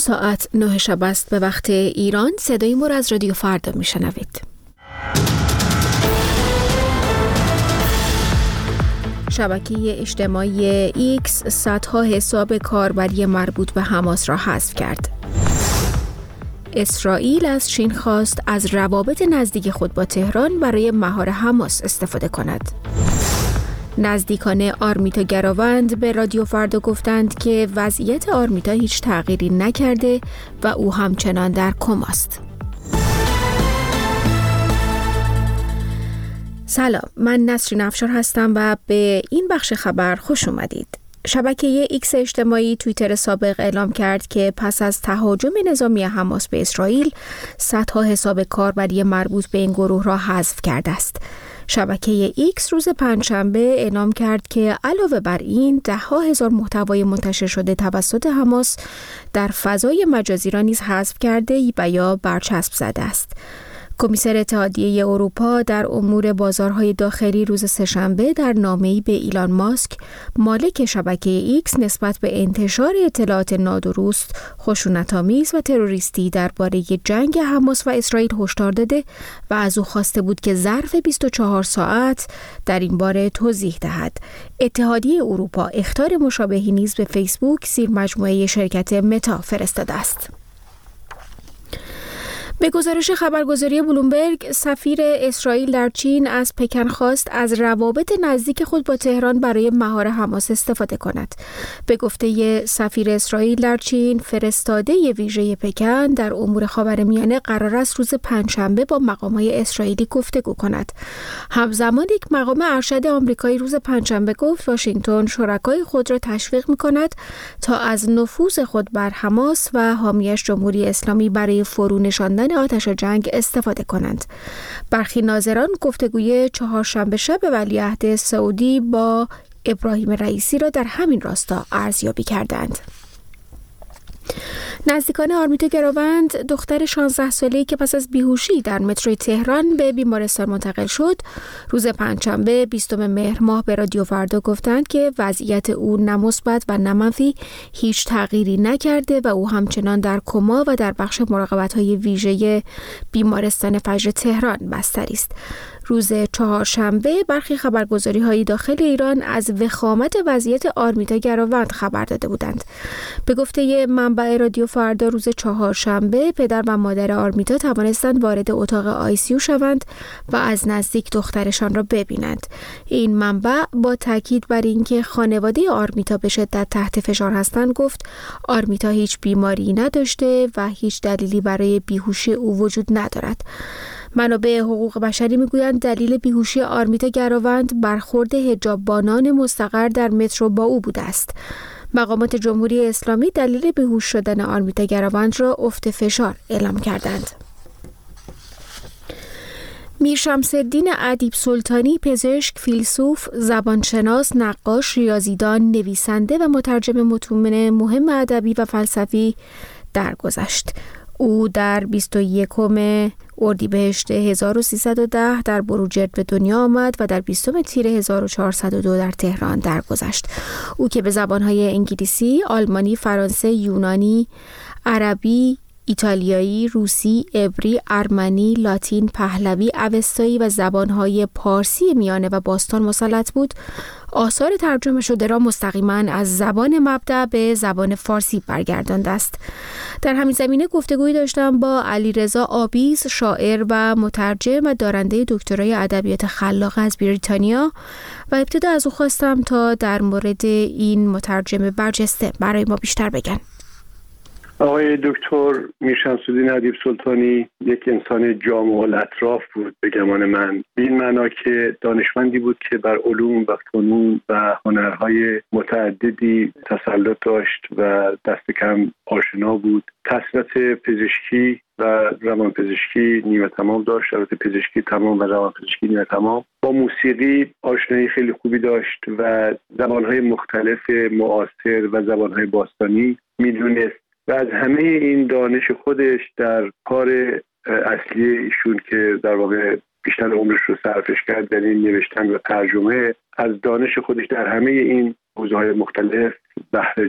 ساعت 9 شب است به وقت ایران. صدای ما را از رادیو فردا میشنوید. شبکه اجتماعی ایکس صدها حساب کاربری مربوط به حماس را حذف کرد. اسرائیل از چین خواست از روابط نزدیک خود با تهران برای مهار حماس استفاده کند. نزدیکان آرمیتا گراوند به رادیو فردا گفتند که وضعیت آرمیتا هیچ تغییری نکرده و او همچنان در کماست. سلام، من نسرین افشار هستم و به این بخش خبر خوش اومدید. شبکه ایکس اجتماعی توییتر سابق اعلام کرد که پس از تهاجم نظامی حماس به اسرائیل صدها حساب کاربری مربوط به این گروه را حذف کرده است. شبکه ایکس روز پنجشنبه اعلام کرد که علاوه بر این ده‌ها هزار محتوای منتشر شده توسط حماس در فضای مجازی را نیز حذف کرده و یا برچسب زده است. کمیسر اتحادیه اروپا در امور بازارهای داخلی روز سه‌شنبه در نامه‌ای به ایلان ماسک مالک شبکه ایکس نسبت به انتشار اطلاعات نادرست، خشونت‌آمیز و تروریستی درباره جنگ حماس و اسرائیل هشدار داده و از او خواسته بود که ظرف 24 ساعت در این باره توضیح دهد. اتحادیه اروپا اخطار مشابهی نیز به فیسبوک زیر مجموعه شرکت متا فرستاده است. به گزارش خبرگزاری بلومبرگ، سفیر اسرائیل در چین از پکن خواست از روابط نزدیک خود با تهران برای مهار حماس استفاده کند. به گفته سفیر اسرائیل در چین، فرستاده ویژه پکن در امور خاورمیانه قرار است روز پنجشنبه با مقام‌های اسرائیلی گفتگو کند. همزمان یک مقام ارشد آمریکایی روز پنجشنبه گفت واشنگتن شرکای خود را تشویق می‌کند تا از نفوذ خود بر حماس و حامیش جمهوری اسلامی برای فرو نشاندن آتش جنگ استفاده کنند. برخی ناظران گفتگوی چهارشنبه شب ولیعهد سعودی با ابراهیم رئیسی را در همین راستا ارزیابی کردند. نزدیکان آرمیتا گراوند، دختر 16 ساله‌ای که پس از بیهوشی در متروی تهران به بیمارستان منتقل شد، روز پنجشنبه 20 مهر ماه به رادیو فردا گفتند که وضعیت او نه مثبت و نه منفی هیچ تغییری نکرده و او همچنان در کما و در بخش مراقبت‌های ویژه بیمارستان فجر تهران بستری است. روز چهارشنبه برخی خبرگزاری‌های داخل ایران از وخامت وضعیت آرمیتا گراوند خبر داده بودند. به گفته منبع رادیو فردا، روز چهارشنبه پدر و مادر آرمیتا توانستند وارد اتاق آی‌سی‌یو شوند و از نزدیک دخترشان را ببینند. این منبع با تاکید بر اینکه خانواده آرمیتا به شدت تحت فشار هستند گفت آرمیتا هیچ بیماری نداشته و هیچ دلیلی برای بیهوشی او وجود ندارد. منابع حقوق بشری میگویند دلیل بیهوشی آرمیتا گراوند برخورد حجاببانان مستقر در مترو با او بوده است. مقامات جمهوری اسلامی دلیل بیهوش شدن آرمیتا گراوند را افت فشار اعلام کردند. میر شمس‌الدین ادیب سلطانی، پزشک، فیلسوف، زبانشناس، نقاش، ریاضیدان، نویسنده و مترجم متون مهم ادبی و فلسفی درگذشت. او در 21 اردیبهشت 1310 در بروجرد به دنیا آمد و در 20 تیر 1402 در تهران درگذشت. او که به زبانهای انگلیسی، آلمانی، فرانسه، یونانی، عربی، ایتالیایی، روسی، عبری، ارمنی، لاتین، پهلوی، اوستایی و زبانهای پارسی میانه و باستان مسلط بود، آثار ترجمه شده را مستقیما از زبان مبدأ به زبان فارسی برگردانده است. در همین زمینه گفتگویی داشتم با علیرضا آبیز، شاعر و مترجم و دارنده دکترای ادبیات خلاق از بریتانیا، و ابتدا از او خواستم تا در مورد این مترجم برجسته برای ما بیشتر بگن. آقای دکتر میر شمس‌الدین ادیب سلطانی یک انسان جامع الاطراف بود به گمان من، به این معنا که دانشمندی بود که بر علوم و فنون و هنرهای متعددی تسلط داشت و دست کم آشنا بود. تحصیلات پزشکی و روانپزشکی نیمه تمام داشت، البته پزشکی تمام و روانپزشکی نیمه تمام. با موسیقی آشنایی خیلی خوبی داشت و زبانهای مختلف معاصر و زبانهای باستانی میدونست و از همه این دانش خودش در کار اصلی ایشون که در واقع بیشتر عمرش رو صرفش کرد در این نوشتن و ترجمه، از دانش خودش در همه این حوزه‌های مختلف بهره جست.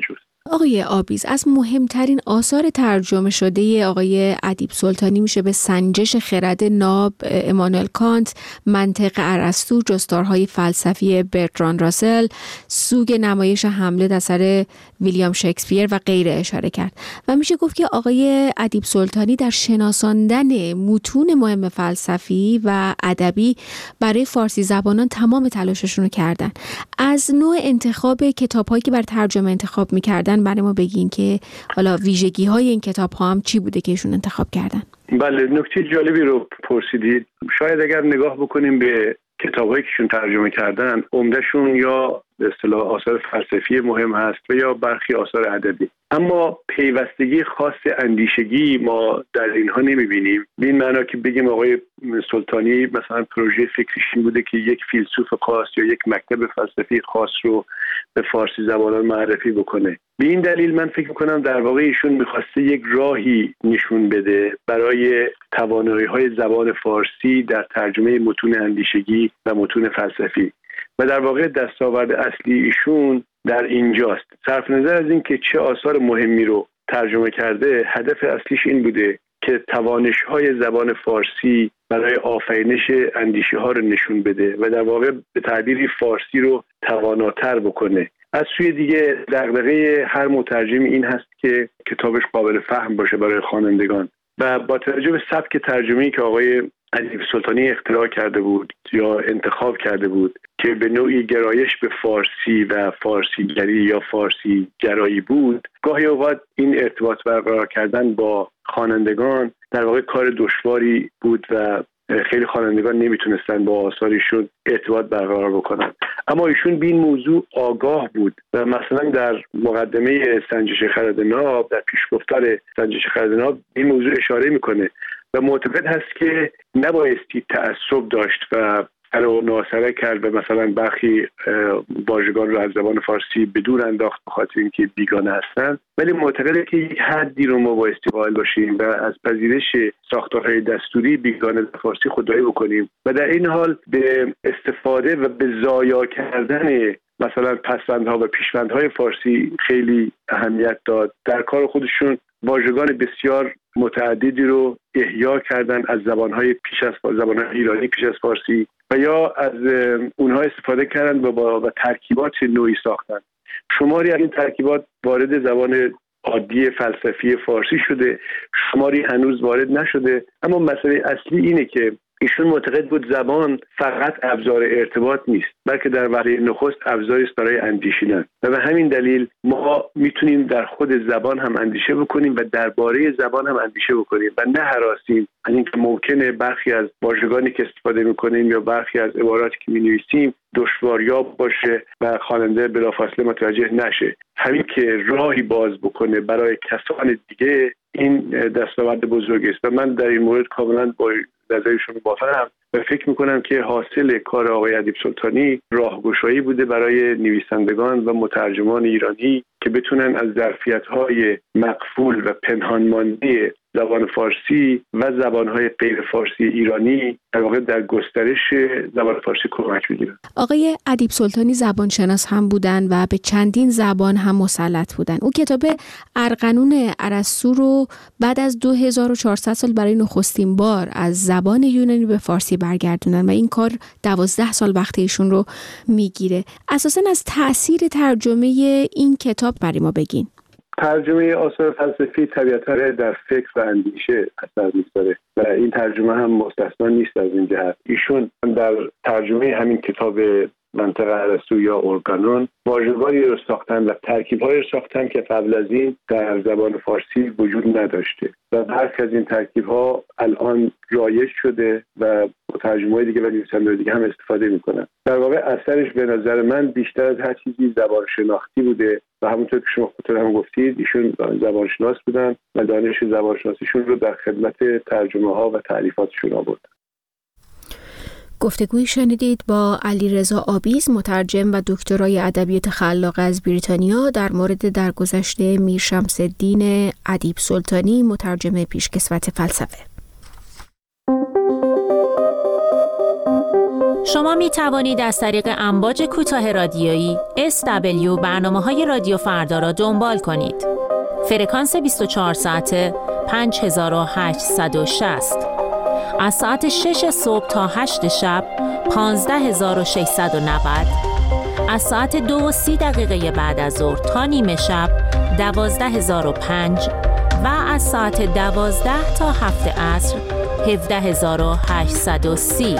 آقای آبیز، از مهمترین آثار ترجمه شده آقای ادیب سلطانی میشه به سنجش خرد ناب امانوئل کانت، منطق ارسطو، جستارهای فلسفی برتراند راسل، سوگ نمایش حملت اثر ویلیام شکسپیر و غیره اشاره کرد و میشه گفت که آقای ادیب سلطانی در شناساندن متون مهم فلسفی و ادبی برای فارسی زبانان تمام تلاششون رو کردن. از نوع انتخاب کتاب‌هایی که بر ترجمه انتخاب می‌کردن برای ما بگین که حالا ویژگی‌های این کتاب‌ها هم چی بوده که ایشون انتخاب کردن؟ بله، نکته جالبی رو پرسیدید. شاید اگر نگاه بکنیم به کتاب‌هایی که ایشون ترجمه کردن، عمده‌شون یا به اصطلاح آثار فلسفی مهم هست و یا برخی آثار ادبی، اما پیوستگی خاص اندیشگی ما در اینها نمی‌بینیم. به این معنا که بگیم آقای سلطانی مثلا پروژه فکریش این بوده که یک فیلسوف خاص یا یک مکتب فلسفی خاص رو به فارسی زبانان معرفی بکنه. به این دلیل من فکر می‌کنم در واقع ایشون می‌خواسته یک راهی نشون بده برای توانایی‌های زبان فارسی در ترجمه متون اندیشگی و متون فلسفی و در واقع دستاورد اصلی ایشون در اینجاست. صرف نظر از این که چه آثار مهمی رو ترجمه کرده، هدف اصلیش این بوده که توانش‌های زبان فارسی برای آفرینش اندیشه‌ها رو نشون بده و در واقع به تعبیری فارسی رو تواناتر بکنه. از سوی دیگه دغدغه هر مترجمی این هست که کتابش قابل فهم باشه برای خوانندگان و با توجه به سبک ترجمه‌ای که آقای ادیب سلطانی اختراع کرده بود یا انتخاب کرده بود که به نوعی گرایش به فارسی و فارسیگری یا فارسی گرایی بود، گاهی اوقات این ارتباط برقرار کردن با خوانندگان در واقع کار دشواری بود و خیلی خوانندگان نمیتونستن با آثارشون ارتباط برقرار بکنن. اما ایشون به این موضوع آگاه بود و مثلا در مقدمه سنجش خرد ناب، در پیشگفتار سنجش خرد ناب این موضوع اشاره میکنه و معتقد هست که نبایستی تعصب داشت و سر و ناسره کرد و مثلا برخی واژگان رو از زبان فارسی به دور انداخت به خاطر اینکه بیگانه هستن، ولی معتقده که یک حدی رو ما بایستی قائل باشیم و از پذیرش ساختارهای دستوری بیگانه فارسی خودداری بکنیم و در این حال به استفاده و به ضایع کردن مثلا پسوندها و پیشوندهای فارسی خیلی اهمیت داد. در کار خودشون واژگان بسیار متعددی رو احیا کردن از زبانهای ایرانی پیش از فارسی و یا از اونها استفاده کردن و ترکیبات نوعی ساختن. شماری از این ترکیبات وارد زبان عادی فلسفی فارسی شده، شماری هنوز وارد نشده، اما مسئله اصلی اینه که ایشون معتقد بود زبان فقط ابزار ارتباط نیست، بلکه در وهله نخست ابزاری است برای اندیشیدن و به همین دلیل ما میتونیم در خود زبان هم اندیشه بکنیم و درباره زبان هم اندیشه بکنیم و نه هراسیم از اینکه ممکنه برخی از واژگانی که استفاده میکنیم یا برخی از عباراتی که مینویسیم دشواریاب باشه و خواننده بلافاصله متوجه نشه. همین که راهی باز بکنه برای کسان دیگه این دستاورد بزرگی است و من در این مورد کاملا با نظرشون موافقم و فکر میکنم که حاصل کار آقای ادیب سلطانی راهگشایی بوده برای نویسندگان و مترجمان ایرانی که بتونن از ظرفیت‌های مقفول و پنهان مانده زبان فارسی و زبان‌های غیر فارسی ایرانی در واقع در گسترش زبان فارسی کمک بگیرن. آقای ادیب سلطانی زبانشناس هم بودن و به چندین زبان هم مسلط بودن. او کتاب ارغنون ارسطو رو بعد از 2400 سال برای نخستین بار از زبان یونانی به فارسی برگردوندن و این کار 12 سال وقت ایشون رو میگیره. اساساً از تأثیر ترجمه این کتاب برای ما بگین. ترجمه آثار فلسفی طبیعتاً در فکر و اندیشه اثر می‌گذاره و این ترجمه هم مستثنا نیست از این جهت. ایشون در ترجمه همین کتاب منطق ارسطو یا ارغنون واژگانی رو ساختن و ترکیب‌هایی رو ساختن که قبل از این در زبان فارسی وجود نداشته و برخی از این ترکیب‌ها الان رایج شده و ترجمه‌های دیگه و نویسنده‌های دیگه هم استفاده می‌کنن. در واقع اثرش به نظر من بیشتر از هر چیزی زبان شناختی بوده و همونطور که شما خودتون هم گفتید ایشون زبانشناس بودن و دانش زبانشناسیشون رو در خدمت ترجمه‌ها و تعریفاتشون آوردن. گفتگویی شنیدید با علیرضا آبیز، مترجم و دکترای ادبیات خلاق از بریتانیا در مورد درگذشته میرشمس‌الدین ادیب سلطانی، مترجم پیشکسوت فلسفه. شما می توانید از طریق امواج کوتاه رادیویی SW برنامه‌های رادیو فردا را دنبال کنید. فرکانس 24 ساعته 5860. از ساعت 6 صبح تا 8 شب 15690. از ساعت 2:30 بعد از ظهر تا نیمه شب 12005 و از ساعت 12 تا 7 عصر 17830.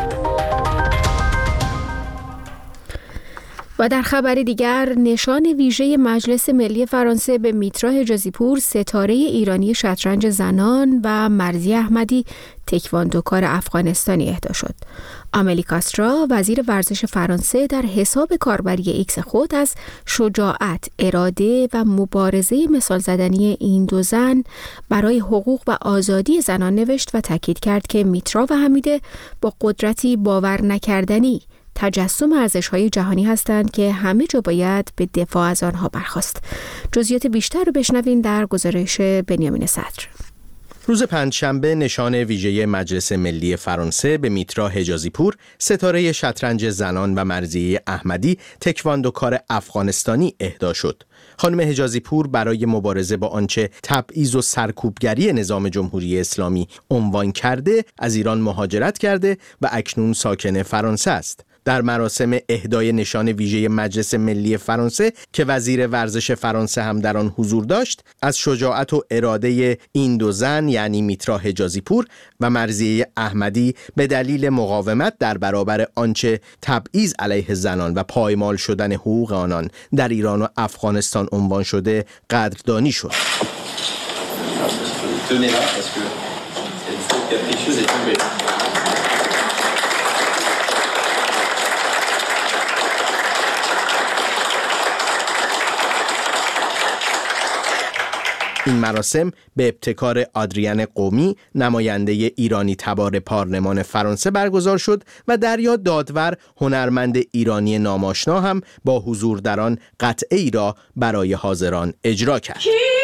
و در خبر دیگر، نشان ویژه مجلس ملی فرانسه به میترا حجازی پور، ستاره ایرانی شطرنج زنان، و مرضیه احمدی، تکواندوکار افغانستانی اهدا شد. آملی کاسترا، وزیر ورزش فرانسه، در حساب کاربری ایکس خود از شجاعت، اراده و مبارزه مثال زدنی این دو زن برای حقوق و آزادی زنان نوشت و تاکید کرد که میترا و حمیده با قدرتی باور نکردنی تجسم ارزش‌های جهانی هستند که همه جا باید به دفاع از آنها برخاست. جزئیات بیشتر رو بشنوین در گزارش بنیامین صدر. روز پنجشنبه نشان ویژه مجلس ملی فرانسه به میترا حجازی پور، ستاره شطرنج زنان، و مرضیه احمدی، تکواندوکار افغانستانی اهدا شد. خانم حجازی پور برای مبارزه با آنچه تبعیض و سرکوبگری نظام جمهوری اسلامی عنوان کرده، از ایران مهاجرت کرده و اکنون ساکن فرانسه است. در مراسم اهدای نشان ویژه مجلس ملی فرانسه که وزیر ورزش فرانسه هم در آن حضور داشت، از شجاعت و اراده این دو زن، یعنی میترا حجازی پور و مرضیه احمدی، به دلیل مقاومت در برابر آنچه تبعیض علیه زنان و پایمال شدن حقوق آنان در ایران و افغانستان عنوان شده، قدردانی شد. این مراسم به ابتکار آدریان قومی، نماینده ایرانی تبار پارلمان فرانسه برگزار شد و دریا دادور، هنرمند ایرانی ناماشنا، هم با حضور در آن قطعه ای را برای حاضران اجرا کرد.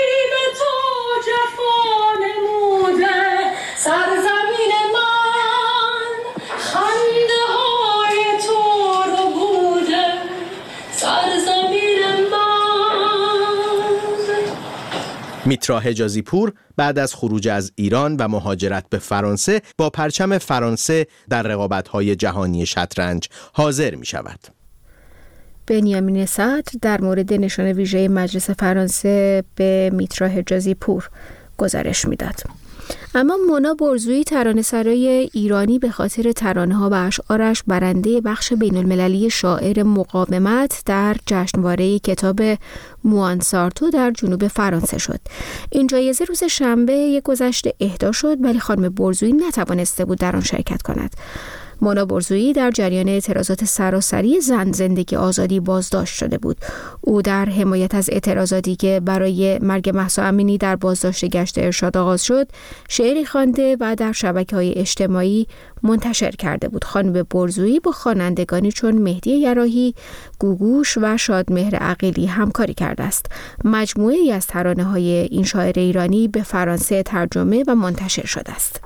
میترا حجازی پور بعد از خروج از ایران و مهاجرت به فرانسه با پرچم فرانسه در رقابت‌های جهانی شطرنج حاضر می شود. بنیامین صدر در مورد نشان ویژه مجلس فرانسه به میترا حجازی پور گزارش می‌داد. اما مونا برزویی، ترانه‌سرای ایرانی، به خاطر ترانه‌ها و اشعارش برنده بخش بین‌المللی شاعر مقاومت در جشنواره کتاب موانسارتو در جنوب فرانسه شد. این جایزه روز شنبه گذشته اهدا شد، ولی خانم برزویی نتوانسته بود در آن شرکت کند. مونا برزویی در جریان اعتراضات سراسری زن زندگی آزادی بازداشت شده بود. او در حمایت از اعتراضاتی که برای مرگ مهسا امینی در بازداشت گشت ارشاد آغاز شد، شعری خوانده و در شبکه‌های اجتماعی منتشر کرده بود. خانم برزویی با خوانندگانی چون مهدی یراحی، گوگوش و شادمهر عقیلی همکاری کرده است. مجموعه‌ای از ترانه‌های این شاعر ایرانی به فرانسه ترجمه و منتشر شده است.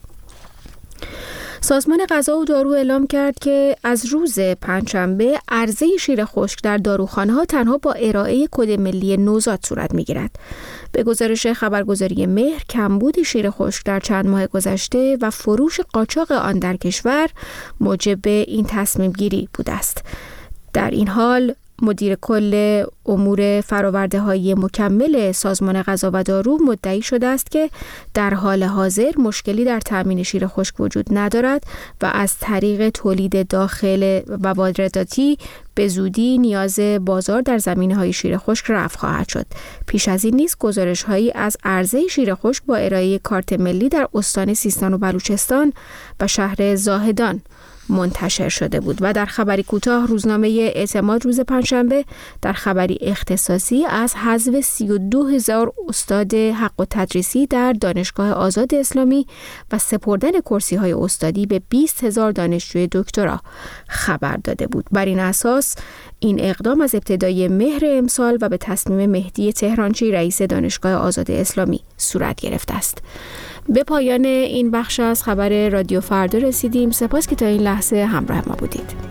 سازمان غذا و دارو اعلام کرد که از روز پنجشنبه عرضه شیر خشک در داروخانه‌ها تنها با ارائه کد ملی نوزاد صورت می‌گیرد. به گزارش خبرگزاری مهر، کمبود شیر خشک در چند ماه گذشته و فروش قاچاق آن در کشور موجب این تصمیم گیری بوده است. در این حال مدیر کل امور فرآورده‌های مکمل سازمان غذا و دارو مدعی شده است که در حال حاضر مشکلی در تامین شیر خشک وجود ندارد و از طریق تولید داخل و وارداتی به زودی نیاز بازار در زمینه‌های شیر خشک رفع خواهد شد. پیش از این نیز گزارش‌هایی از عرضه شیر خشک با ارائه کارت ملی در استان سیستان و بلوچستان و شهر زاهدان منتشر شده بود. و در خبری کوتاه، روزنامه اعتماد روز پنجشنبه در خبری اختصاصی از حذف 32,000 استاد حق و تدریسی در دانشگاه آزاد اسلامی و سپردن کرسی‌های استادی به 20,000 دانشجوی دکترا خبر داده بود. بر این اساس این اقدام از ابتدای مهر امسال و به تصمیم مهدی تهرانچی، رئیس دانشگاه آزاد اسلامی، صورت گرفته است. به پایان این بخش از خبر رادیو فردا رسیدیم. سپاس که تا این لحظه همراه ما بودید.